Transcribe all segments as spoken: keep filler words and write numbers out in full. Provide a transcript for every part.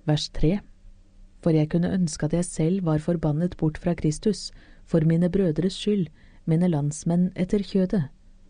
Vers tre. For jeg kunne ønske at jeg selv var forbannet bort fra Kristus, for mine brødres skyld, mine landsmenn etter kjødet.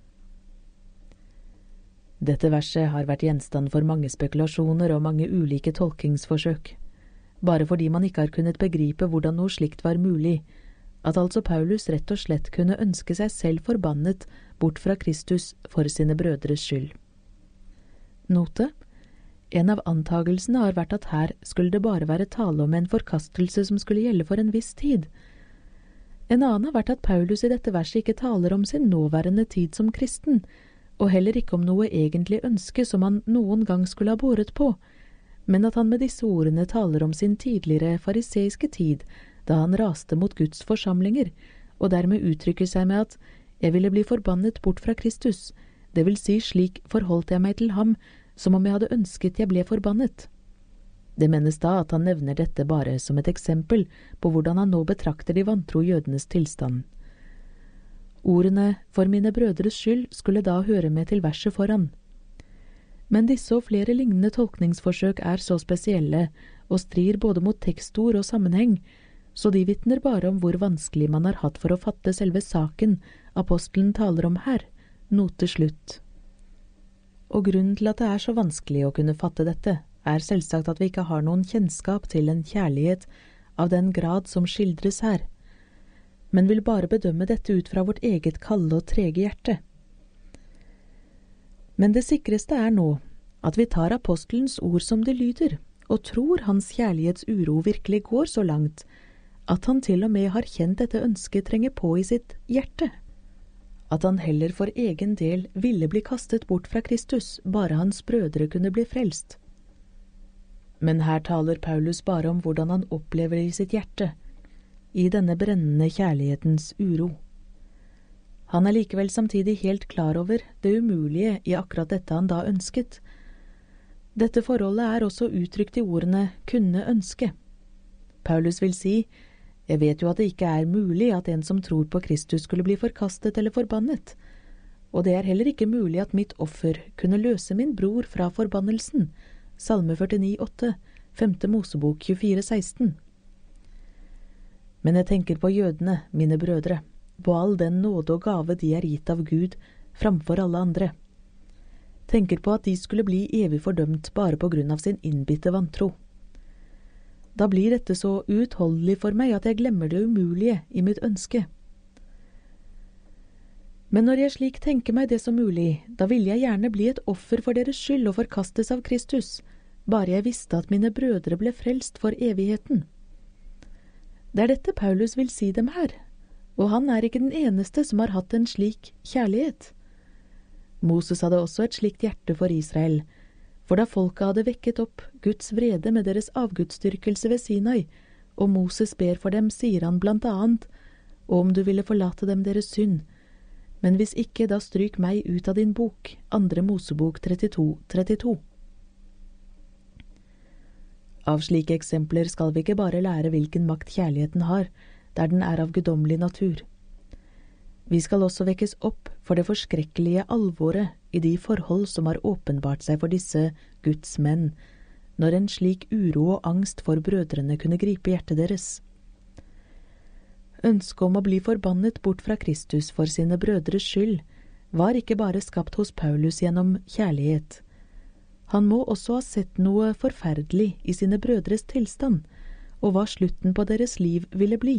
Dette verset har vært gjenstand for mange spekulasjoner og mange ulike tolkingsforsøk, bare fordi man ikke har kunnet begripe hvordan noe slikt var mulig, at altså Paulus rett og slett kunne ønske seg selv forbannet bort fra Kristus for sine brødres skyld. Note: En av antagelsene har vært at her skulle det bare være tale om en forkastelse som skulle gjelde for en viss tid. En annen har vært at Paulus i dette verset ikke taler om sin nåværende tid som kristen, og heller ikke om noe egentlig ønske som han noen gang skulle ha båret på, men at han med disse ordene taler om sin tidligere fariseiske tid, da han raste mot Guds forsamlinger, og dermed uttrykker seg med at «jeg ville bli forbannet bort fra Kristus», det vil si slik forholdt jeg meg til ham, som om jeg hadde ønsket jeg ble forbannet. Det menes da at han nevner dette bare som et eksempel på hvordan han nå betrakter de vantro jødenes tilstand. Ordene «for mine brødres skyld» skulle da høre med til verset foran. Men disse og flere lignende tolkningsforsøk er så spesielle og strir både mot tekstord og sammenheng, så de vitner bare om hvor vanskelig man har hatt for å fatte selve saken apostelen taler om her, note slutt. Og grunnen til at det er så vanskelig å kunne fatte dette, er selvsagt at vi ikke har noen kjennskap til en kjærlighet av den grad som skildres her, men vil bare bedømme dette ut fra vårt eget kalde og trege hjerte. Men det sikreste er nå at vi tar apostelens ord som det lyder, og tror hans kjærlighetsuro virkelig går så langt, at han til og med har kjent dette ønsket trenge på i sitt hjerte. At han heller for egen del ville bli kastet bort fra Kristus, bare hans brødre kunne bli frelst. Men her taler Paulus bare om hvordan han opplever det i sitt hjerte, i denne brennende kjærlighetens uro. Han er likevel samtidig helt klar over det umulige i akkurat dette han da ønsket. Dette forholdet er også uttrykt i ordene «kunne ønske». Paulus vil si, «Jeg vet jo at det ikke er mulig at en som tror på Kristus skulle bli forkastet eller forbannet, og det er heller ikke mulig at mitt offer kunne løse min bror fra forbannelsen». Salme førtini åtte, femte Mosebok tjuefire seksten. Men jeg tenker på jødene, mine brødre, på all den nåde og gave de er gitt av Gud framfor alle andre. Tenker på at de skulle bli evig fordømt bare på grunn av sin innbitte vantro. Da blir dette så uutholdelig for meg at jeg glemmer det umulige i mitt ønske. Men når jeg slik tenker meg det som mulig, da vil jeg gjerne bli et offer for deres skyld og forkastes av Kristus, bare jeg visste at mine brødre ble frelst for evigheten. Det er dette Paulus vil si dem her, og han er ikke den eneste som har hatt en slik kjærlighet. Moses hadde også et slikt hjerte for Israel, for da folket hadde vekket opp Guds vrede med deres avgudsdyrkelse ved Sinai, og Moses ber for dem, sier han blant annet, «Og om du ville forlate dem deres synd, men hvis ikke, da stryk meg ut av din bok», andre Mosebok trettito trettito. Av slike eksempler skal vi ikke bare lære hvilken makt kjærligheten har, der den er av guddommelig natur. Vi skal også vekkes opp for det forskrekkelige alvoret i de forhold som har åpenbart seg for disse Guds menn, når en slik uro og angst for brødrene kunne gripe hjertet deres. Ønsket om å bli forbannet bort fra Kristus for sine brødres skyld var ikke bare skapt hos Paulus gjennom kjærlighet. Han må også ha sett noe forferdelig i sine brødres tilstand, og hva slutten på deres liv ville bli.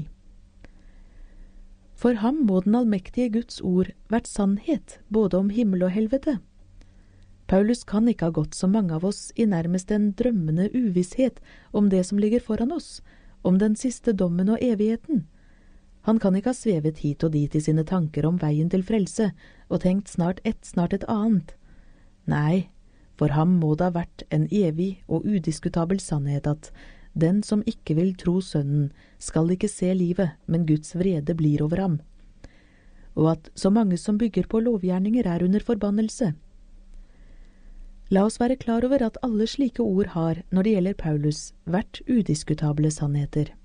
For ham må den allmektige Guds ord vært sannhet, både om himmel og helvete. Paulus kan ikke ha gått som mange av oss i nærmest en drømmende uvisshet om det som ligger foran oss, om den siste dommen og evigheten. Han kan ikke ha svevet hit og dit i sine tanker om veien til frelse, og tenkt snart ett, snart et annet. Nei, for ham må det ha vært en evig og udiskutabel sannhet at den som ikke vil tro Sønnen, skal ikke se livet, men Guds vrede blir over ham. Og at så mange som bygger på lovgjerninger er under forbannelse. La oss være klar over at alle slike ord har, når det gjelder Paulus, vært udiskutable sannheter.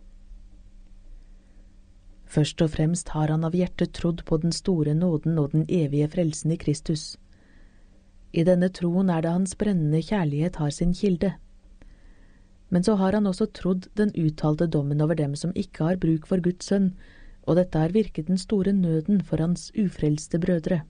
Først og fremst har han av hjertet trodd på den store nåden og den evige frelsen i Kristus. I denne troen er det hans brennende kjærlighet har sin kilde. Men så har han også trodd den uttalte dommen over dem som ikke har bruk for Guds sønn, og dette har virket den store nøden for hans ufrelste brødre.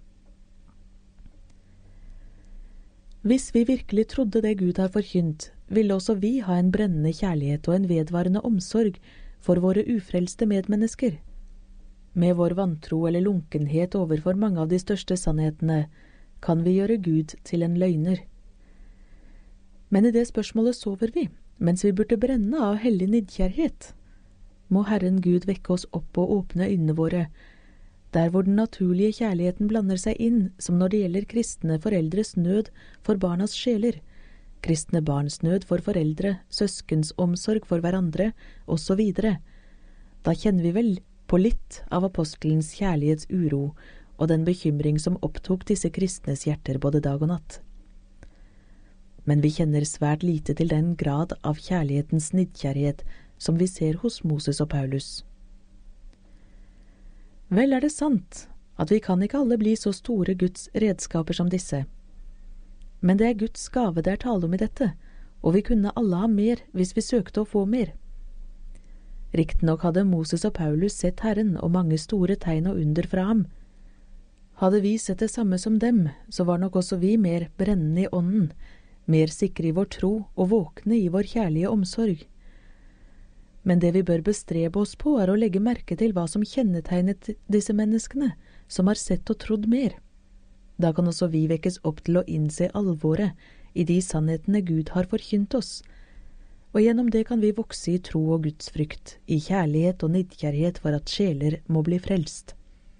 Hvis vi virkelig trodde det Gud har forkynt, ville også vi ha en brennende kjærlighet og en vedvarende omsorg for våre ufrelste medmennesker. Med vår vantro eller lunkenhet overfor mange av de største sannhetene kan vi gjøre Gud til en løgner. Men i det spørsmålet sover vi, mens vi burde brenne av hellig nidkjærhet. Må Herren Gud vekke oss opp og åpne øynene våre, der hvor den naturlige kjærligheten blander seg inn, som når det gjelder kristne foreldres nød for barnas sjeler, kristne barns nød for foreldre, søskens omsorg for hverandre, og så videre. Da kjenner vi vel på litt av apostelens kjærlighetsuro og den bekymring som opptok disse kristnes hjerter både dag og natt. Men vi kjenner svært lite til den grad av kjærlighetens nidkjærhet som vi ser hos Moses og Paulus. Vel er det sant at vi kan ikke alle bli så store Guds redskaper som disse. Men det er Guds gave det er tale om i dette, og vi kunne alle ha mer hvis vi søkte å få mer. Riktignok hadde Moses og Paulus sett Herren og mange store tegn og under fra ham. Hadde vi sett det samme som dem, så var nok også vi mer brennende i ånden, mer sikre i vår tro og våkne i vår kjærlige omsorg. Men det vi bør bestrebe oss på er å legge merke til hva som kjennetegnet disse menneskene, som har sett og trodd mer. Da kan også vi vekkes opp til å innse alvoret i de sannhetene Gud har forkynt oss, og gjennom det kan vi vokse i tro og Guds frykt, i kjærlighet og nidkjærhet for at sjeler må bli frelst.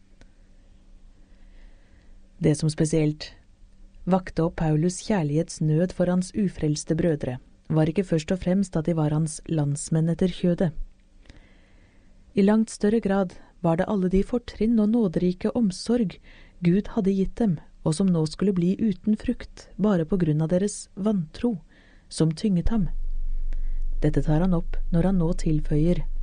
Det som spesielt vakte opp Paulus kjærlighetsnød for hans ufrelste brødre, var ikke først og fremst at de var hans landsmenn etter kjødet. I langt større grad var det alle de fortrinn og nåderike omsorg Gud hadde gitt dem, og som nå skulle bli uten frukt, bare på grunn av deres vantro, som tynget ham. Dette tar han opp når han nå tilføyer